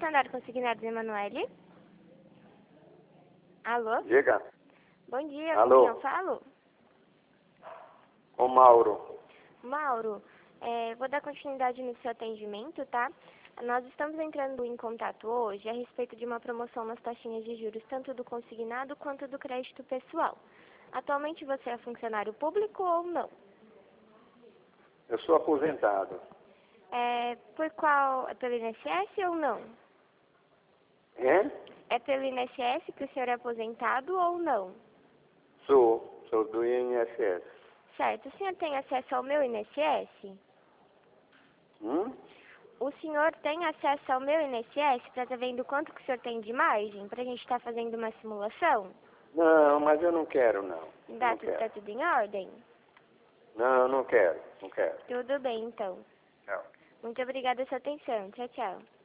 Santander Consignados, Emanuele? Alô? Diga. Bom dia, Alô? com quem eu falo? O Mauro. Mauro, vou dar continuidade no seu atendimento, tá? Nós estamos entrando em contato hoje a respeito de uma promoção nas taxinhas de juros, tanto do consignado quanto do crédito pessoal. Atualmente você é funcionário público ou não? Eu sou aposentado. Por qual? É pelo INSS ou não? É? É pelo INSS que o senhor é aposentado ou não? Sou do INSS. Certo. O senhor tem acesso ao meu INSS? O senhor tem acesso ao meu INSS para estar vendo quanto que o senhor tem de margem? Para a gente estar fazendo uma simulação? Não, mas eu não quero, não. Não quero. Tá tudo em ordem? Não, não quero. Não quero. Tudo bem, então. Não. Muito obrigada pela sua atenção. Tchau, tchau.